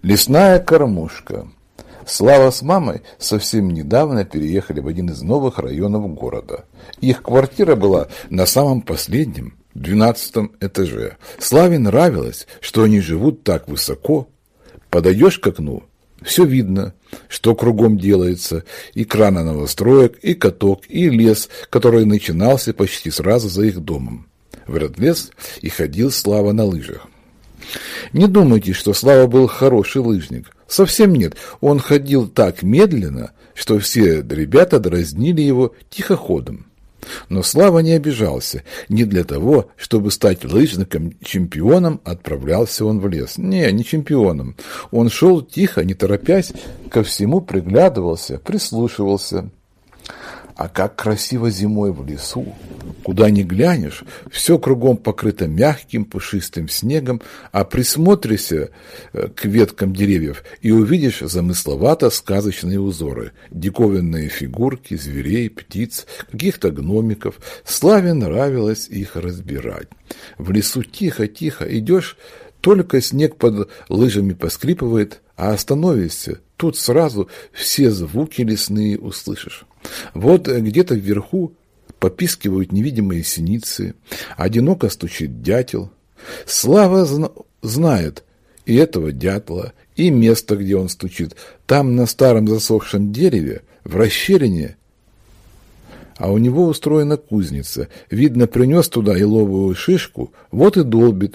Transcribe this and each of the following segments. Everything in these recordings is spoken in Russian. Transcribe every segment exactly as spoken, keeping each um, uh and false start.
Лесная кормушка. Слава с мамой совсем недавно переехали в один из новых районов города. Их квартира была на самом последнем, двенадцатом этаже. Славе нравилось, что они живут так высоко. Подойдешь к окну, все видно, что кругом делается: и краны новостроек, и каток, и лес, который начинался почти сразу за их домом. В этот лес и ходил Слава на лыжах. Не думайте, что Слава был хороший лыжник. Совсем нет. Он ходил так медленно, что все ребята дразнили его тихоходом. Но Слава не обижался. Не для того, чтобы стать лыжником-чемпионом, отправлялся он в лес. Не, не чемпионом. Он шел тихо, не торопясь, ко всему приглядывался, прислушивался. А как красиво зимой в лесу! Куда ни глянешь, все кругом покрыто мягким пушистым снегом, а присмотришься к веткам деревьев и увидишь замысловато-сказочные узоры, диковинные фигурки зверей, птиц, каких-то гномиков. Славе нравилось их разбирать. В лесу тихо-тихо идешь, только снег под лыжами поскрипывает, а остановишься, тут сразу все звуки лесные услышишь. Вот где-то вверху попискивают невидимые синицы, одиноко стучит дятел. Слава зна- знает и этого дятла, и место, где он стучит. Там, на старом засохшем дереве, в расщелине, а у него устроена кузница. Видно, принес туда еловую шишку, вот и долбит.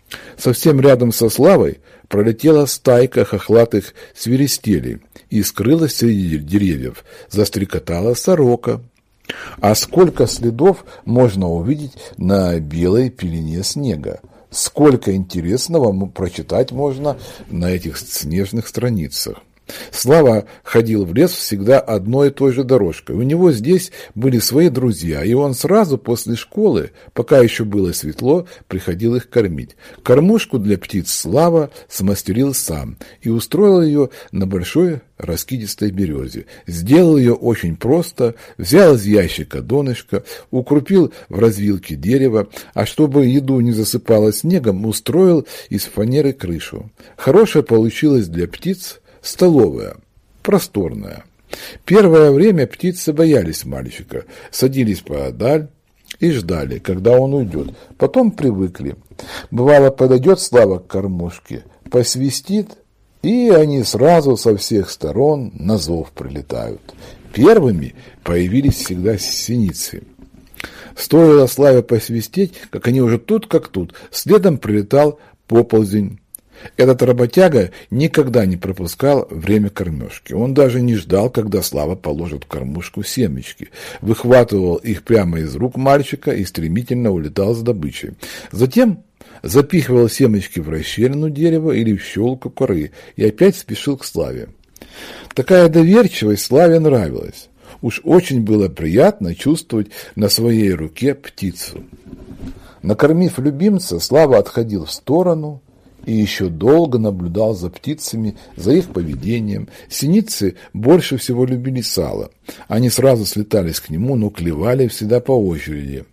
Совсем рядом со Славой пролетела стайка хохлатых свиристелей и скрылась среди деревьев. Застрекотала сорока. А сколько следов можно увидеть на белой пелене снега! Сколько интересного прочитать можно на этих снежных страницах! Слава ходил в лес всегда одной и той же дорожкой. У него здесь были свои друзья, и он сразу после школы, пока еще было светло, приходил их кормить. Кормушку для птиц Слава смастерил сам и устроил ее на большой раскидистой березе. Сделал ее очень просто, взял из ящика донышко, укрупил в развилке дерева, а чтобы еду не засыпало снегом, устроил из фанеры крышу. Хорошая получилась для птиц столовая, просторная. Первое время птицы боялись мальчика, садились поодаль и ждали, когда он уйдет. Потом привыкли. Бывало, подойдет Слава к кормушке, посвистит, и они сразу со всех сторон на зов прилетают. Первыми появились всегда синицы. Стоило Славе посвистеть, как они уже тут как тут, следом прилетал поползень. Этот работяга никогда не пропускал время кормежки. Он даже не ждал, когда Слава положит в кормушку семечки. Выхватывал их прямо из рук мальчика и стремительно улетал с добычей. Затем запихивал семечки в расщелину дерева или в щелку коры и опять спешил к Славе. Такая доверчивость Славе нравилась. Уж очень было приятно чувствовать на своей руке птицу. Накормив любимца, Слава отходил в сторону и еще долго наблюдал за птицами, за их поведением. Синицы больше всего любили сало. Они сразу слетались к нему, но клевали всегда по очереди.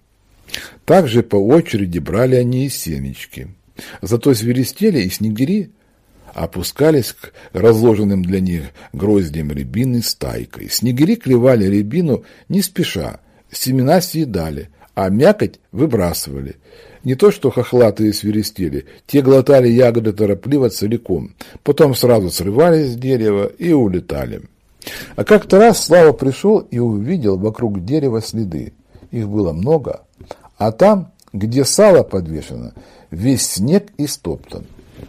Также по очереди брали они и семечки. Зато свиристели и снегири опускались к разложенным для них гроздьям рябины стайкой. Снегири клевали рябину не спеша, семена съедали, а мякоть выбрасывали. Не то что хохлатые свиристели, те глотали ягоды торопливо целиком, потом сразу срывались с дерева и улетали. А как-то раз Слава пришел и увидел вокруг дерева следы. Их было много, а там, где сало подвешено, весь снег истоптан.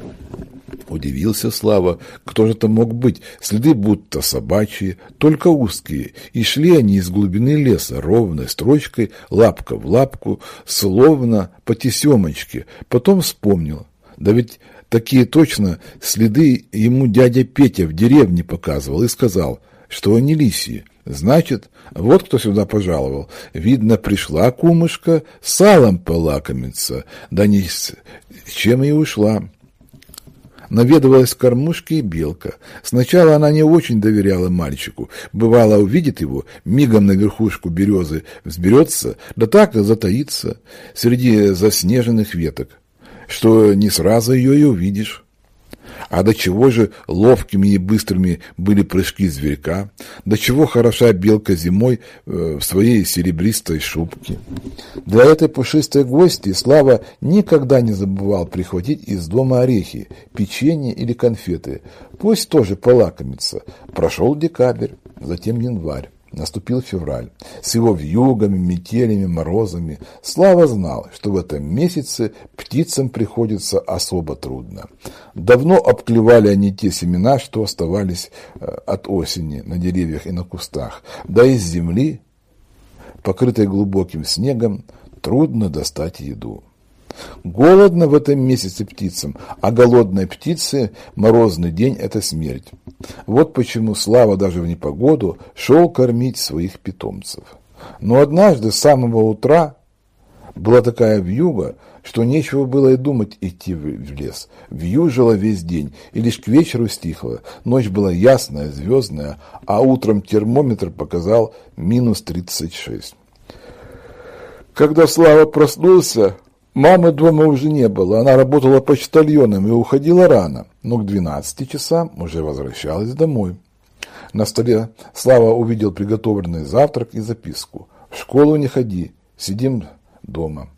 Удивился Слава, кто же это мог быть? Следы будто собачьи, только узкие, и шли они из глубины леса ровной строчкой, лапка в лапку, словно по тесемочке. Потом вспомнил, да ведь такие точно следы ему дядя Петя в деревне показывал и сказал, что они лисьи. Значит, вот кто сюда пожаловал. Видно, пришла кумушка салом полакомиться, да ни с чем и ушла. Наведывалась к кормушке и белка. Сначала она не очень доверяла мальчику. Бывало, увидит его, мигом на верхушку березы взберется, да так и затаится среди заснеженных веток, что не сразу ее и увидишь. А до чего же ловкими и быстрыми были прыжки зверька, до чего хороша белка зимой в своей серебристой шубке. Для этой пушистой гости Слава никогда не забывал прихватить из дома орехи, печенье или конфеты. Пусть тоже полакомится. Прошел декабрь, затем январь. Наступил февраль. С его вьюгами, метелями, морозами. Слава знал, что в этом месяце птицам приходится особо трудно. Давно обклевали они те семена, что оставались от осени на деревьях и на кустах. Да из земли, покрытой глубоким снегом, трудно достать еду. Голодно в этом месяце птицам, а голодной птице морозный день – это смерть. Вот почему Слава даже в непогоду шел кормить своих питомцев. Но однажды с самого утра была такая вьюга, что нечего было и думать идти в лес. Вьюжило весь день, и лишь к вечеру стихло. Ночь была ясная, звездная, а утром термометр показал минус тридцать шесть. Когда Слава проснулся, мамы дома уже не было, она работала почтальоном и уходила рано, но к двенадцати часам уже возвращалась домой. На столе Слава увидел приготовленный завтрак и записку. «В школу не ходи, сидим дома.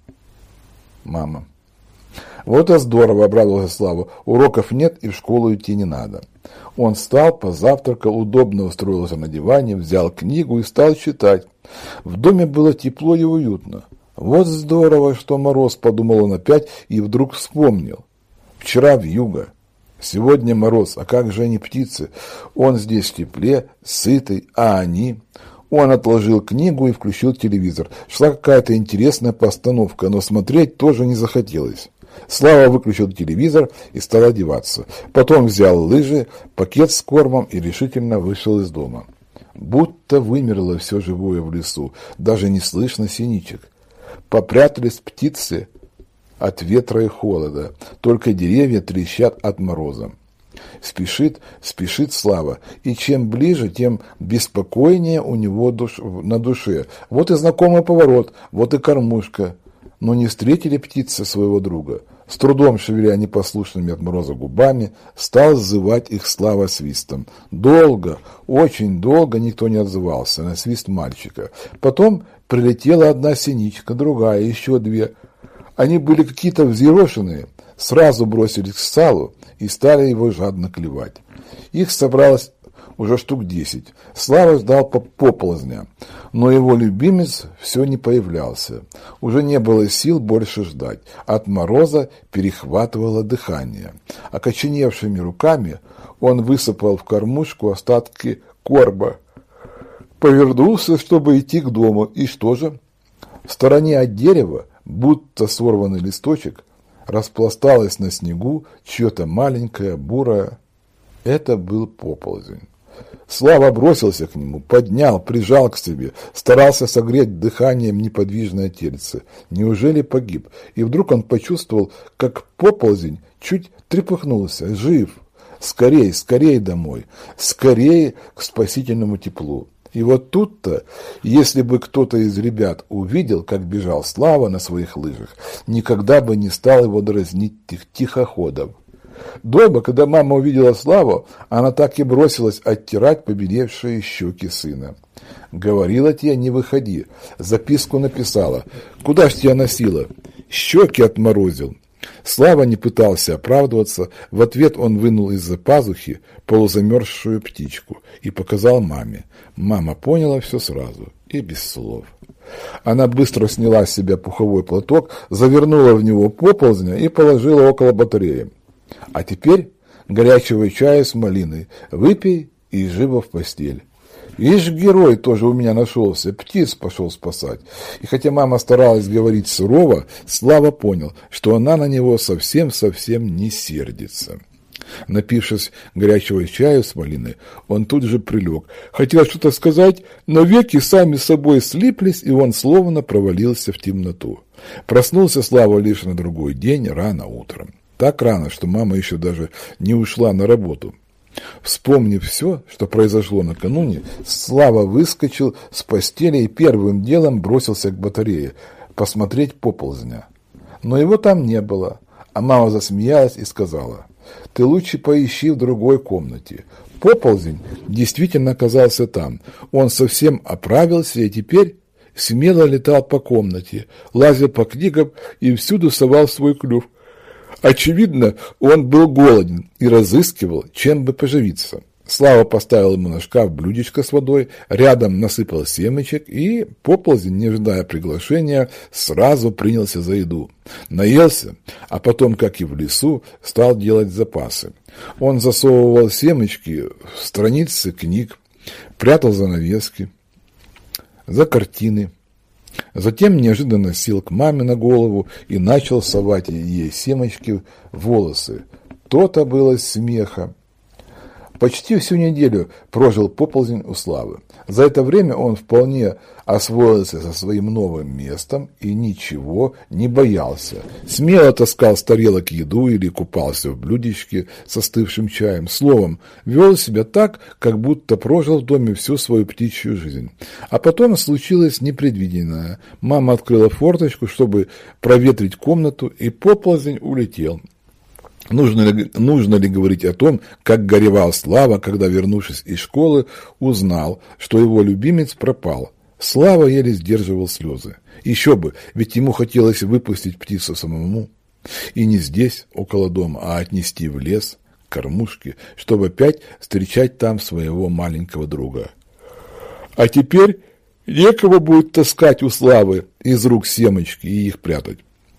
Мама». «Вот и здорово», — обрадовался Слава, — «уроков нет и в школу идти не надо». Он встал, позавтракал, удобно устроился на диване, взял книгу и стал читать. В доме было тепло и уютно. «Вот здорово, что мороз», — подумал он опять и вдруг вспомнил. Вчера вьюга, сегодня мороз, а как же они птицы? Он здесь в тепле, сытый, а они... Он отложил книгу и включил телевизор. Шла какая-то интересная постановка, но смотреть тоже не захотелось. Слава выключил телевизор и стал одеваться. Потом взял лыжи, пакет с кормом и решительно вышел из дома. Будто вымерло все живое в лесу, даже не слышно синичек. Попрятались птицы от ветра и холода, только деревья трещат от мороза. Спешит, спешит Слава, и чем ближе, тем беспокойнее у него душ, на душе. Вот и знакомый поворот, вот и кормушка. Но не встретили птицы своего друга. С трудом шевеля непослушными от мороза губами, стал сзывать их Слава свистом. Долго, очень долго никто не отзывался на свист мальчика. Потом прилетела одна синичка, другая, еще две. Они были какие-то взъерошенные, сразу бросились к салу и стали его жадно клевать. Их собралось уже штук десять. Слава ждал поползня, но его любимец все не появлялся. Уже не было сил больше ждать. От мороза перехватывало дыхание. Окоченевшими руками он высыпал в кормушку остатки корма. Повернулся, чтобы идти к дому. И что же? В стороне от дерева, будто сорванный листочек, распласталось на снегу чье-то маленькое, бурое. Это был поползень. Слава бросился к нему, поднял, прижал к себе, старался согреть дыханием неподвижное тельце. Неужели погиб? И вдруг он почувствовал, как поползень чуть трепыхнулся. Жив! Скорей, скорей домой! Скорее к спасительному теплу! И вот тут-то, если бы кто-то из ребят увидел, как бежал Слава на своих лыжах, никогда бы не стал его дразнить тихоходом. Дома, когда мама увидела Славу, она так и бросилась оттирать побелевшие щеки сына. «Говорила тебе, не выходи». Записку написала. «Куда ж тебя носила?» «Щеки отморозил». Слава не пытался оправдываться. В ответ он вынул из-за пазухи полузамерзшую птичку и показал маме. Мама поняла все сразу и без слов. Она быстро сняла с себя пуховой платок, завернула в него поползня и положила около батареи. «А теперь горячего чая с малиной. Выпей и живо в постель». Ишь, герой тоже у меня нашелся, птиц пошел спасать. И хотя мама старалась говорить сурово, Слава понял, что она на него совсем-совсем не сердится. Напившись горячего чаю с малиной, он тут же прилег. Хотел что-то сказать, но веки сами собой слиплись, и он словно провалился в темноту. Проснулся Слава лишь на другой день, рано утром. Так рано, что мама еще даже не ушла на работу. Вспомнив все, что произошло накануне, Слава выскочил с постели и первым делом бросился к батарее посмотреть поползня. Но его там не было, а мама засмеялась и сказала: Ты лучше поищи в другой комнате». Поползень действительно оказался там. Он совсем оправился и теперь смело летал по комнате, лазил по книгам и всюду совал свой клюв. Очевидно, он был голоден и разыскивал, чем бы поживиться. Слава поставил ему на шкаф блюдечко с водой, рядом насыпал семечек, и Поползень, не ожидая приглашения, сразу принялся за еду. Наелся, а потом, как и в лесу, стал делать запасы. Он засовывал семечки в страницы книг, прятал занавески, за картины. Затем неожиданно сел к маме на голову и начал совать ей семечки в волосы. То-то было смеха. Почти всю неделю прожил Поползень у Славы. За это время он вполне освоился со своим новым местом и ничего не боялся. Смело таскал с тарелок еду или купался в блюдечке с остывшим чаем. Словом, вел себя так, как будто прожил в доме всю свою птичью жизнь. А потом случилось непредвиденное. Мама открыла форточку, чтобы проветрить комнату, и Поползень улетел. Нужно ли, нужно ли говорить о том, как горевал Слава, когда, вернувшись из школы, узнал, что его любимец пропал. Слава еле сдерживал слезы. Еще бы, ведь ему хотелось выпустить птицу самому. И не здесь, около дома, а отнести в лес, к кормушке, чтобы опять встречать там своего маленького друга. А теперь некого будет таскать у Славы из рук семечки и их прятать.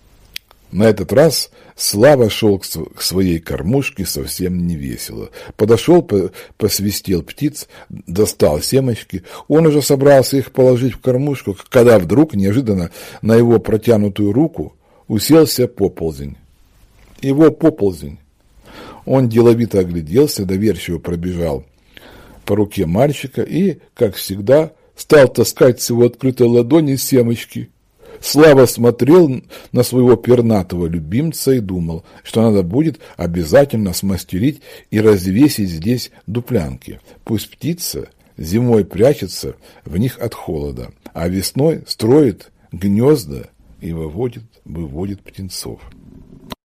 На этот раз Слава шел к своей кормушке совсем невесело. Подошел, посвистел птиц, достал семечки. Он уже собрался их положить в кормушку, когда вдруг неожиданно на его протянутую руку уселся Поползень. Его Поползень. Он деловито огляделся, доверчиво пробежал по руке мальчика и, как всегда, стал таскать с его открытой ладони семечки. Слава смотрел на своего пернатого любимца и думал, что надо будет обязательно смастерить и развесить здесь дуплянки. Пусть птица зимой прячется в них от холода, а весной строит гнезда и выводит, выводит птенцов.